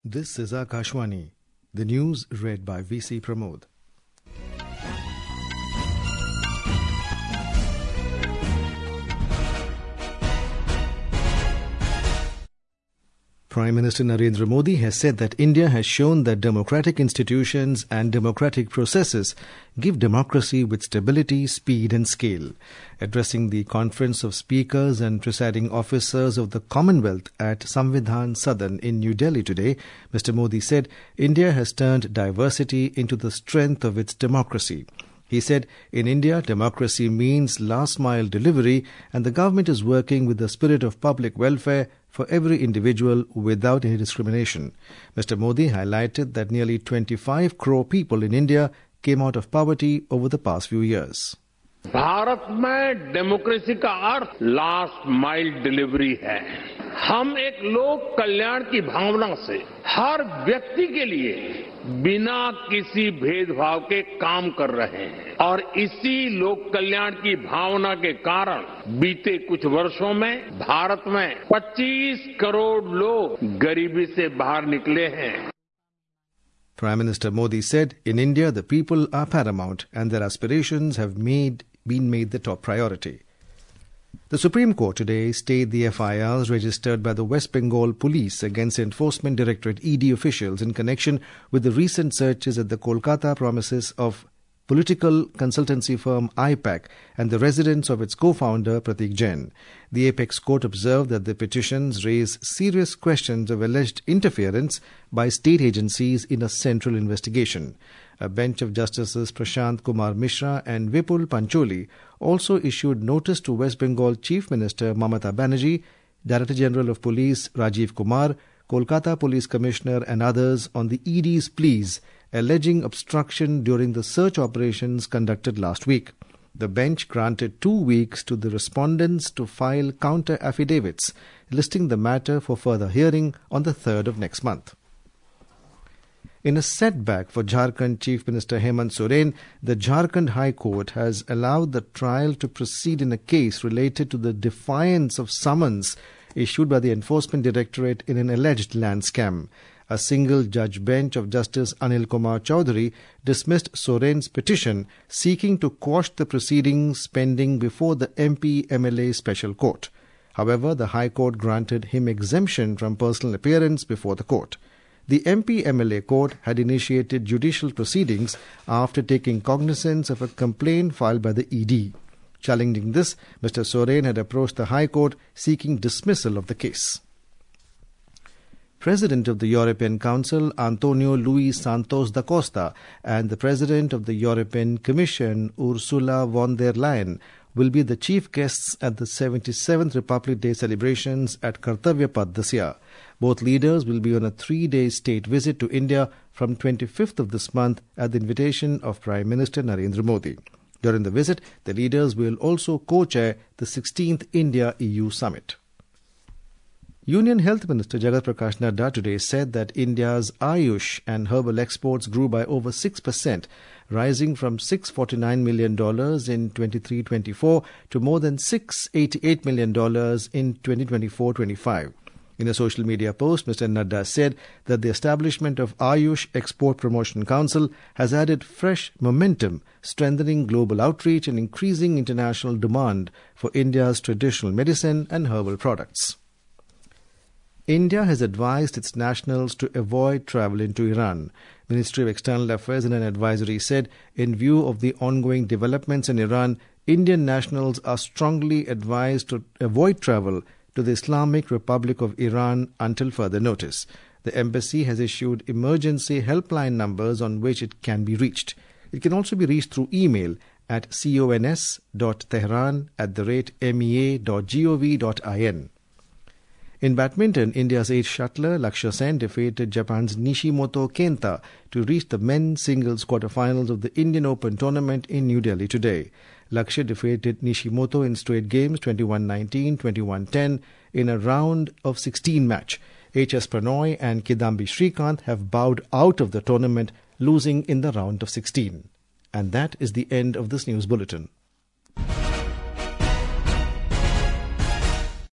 This is Akashwani. The news read by VC Pramod. Prime Minister Narendra Modi has said that India has shown that democratic institutions and democratic processes give democracy with stability, speed and scale. Addressing the Conference of Speakers and Presiding Officers of the Commonwealth at Samvidhan Sadan in New Delhi today, Mr. Modi said India has turned diversity into the strength of its democracy. He said, in India, democracy means last-mile delivery and the government is working with the spirit of public welfare for every individual without any discrimination. Mr. Modi highlighted that nearly 25 crore people in India came out of poverty over the past few years. Bharat में democracy का अर्थ last mile delivery है। हम एक लोक कल्याण की भावना से हर व्यक्ति के लिए बिना किसी भेदभाव के काम कर रहे हैं और इसी लोक कल्याण की भावना के कारण बीते कुछ वर्षों में भारत में 25 करोड़ लोग गरीबी से बाहर निकले हैं। Prime Minister Modi said, in India, the people are paramount and their aspirations have been made the top priority. The Supreme Court today stayed the FIRs registered by the West Bengal Police against Enforcement Directorate ED officials in connection with the recent searches at the Kolkata premises of political consultancy firm IPAC and the residence of its co-founder Pratik Jain. The Apex Court observed that the petitions raise serious questions of alleged interference by state agencies in a central investigation. A bench of Justices Prashant Kumar Mishra and Vipul Pancholi also issued notice to West Bengal Chief Minister Mamata Banerjee, Director General of Police Rajiv Kumar, Kolkata Police Commissioner and others on the ED's pleas alleging obstruction during the search operations conducted last week. The bench granted 2 weeks to the respondents to file counter affidavits, listing the matter for further hearing on the 3rd of next month. In a setback for Jharkhand Chief Minister Hemant Soren, the Jharkhand High Court has allowed the trial to proceed in a case related to the defiance of summons issued by the Enforcement Directorate in an alleged land scam. A single-judge bench of Justice Anil Kumar Chowdhury dismissed Soren's petition seeking to quash the proceedings pending before the MP-MLA Special Court. However, the High Court granted him exemption from personal appearance before the court. The MP-MLA court had initiated judicial proceedings after taking cognizance of a complaint filed by the ED. Challenging this, Mr. Soren had approached the High Court seeking dismissal of the case. President of the European Council, Antonio Luis Santos da Costa, and the President of the European Commission, Ursula von der Leyen, will be the chief guests at the 77th Republic Day celebrations at Kartavya Path this year. Both leaders will be on a 3-day state visit to India from 25th of this month at the invitation of Prime Minister Narendra Modi. During the visit, the leaders will also co-chair the 16th India-EU Summit. Union Health Minister Jagat Prakash Nadda today said that India's Ayush and herbal exports grew by over 6%, rising from $649 million in 23-24 to more than $688 million in 2024-25. In a social media post, Mr. Nadda said that the establishment of Ayush Export Promotion Council has added fresh momentum, strengthening global outreach and increasing international demand for India's traditional medicine and herbal products. India has advised its nationals to avoid travel into Iran. Ministry of External Affairs in an advisory said, in view of the ongoing developments in Iran, Indian nationals are strongly advised to avoid travel to the Islamic Republic of Iran until further notice. The embassy has issued emergency helpline numbers on which it can be reached. It can also be reached through email at cons.tehran@mea.gov.in. In badminton, India's ace shuttler Lakshya Sen defeated Japan's Nishimoto Kenta to reach the men's singles quarterfinals of the Indian Open tournament in New Delhi today. Lakshya defeated Nishimoto in straight games 21-19, 21-10 in a round of 16 match. H.S. Pranoy and Kidambi Srikanth have bowed out of the tournament, losing in the round of 16. And that is the end of this news bulletin.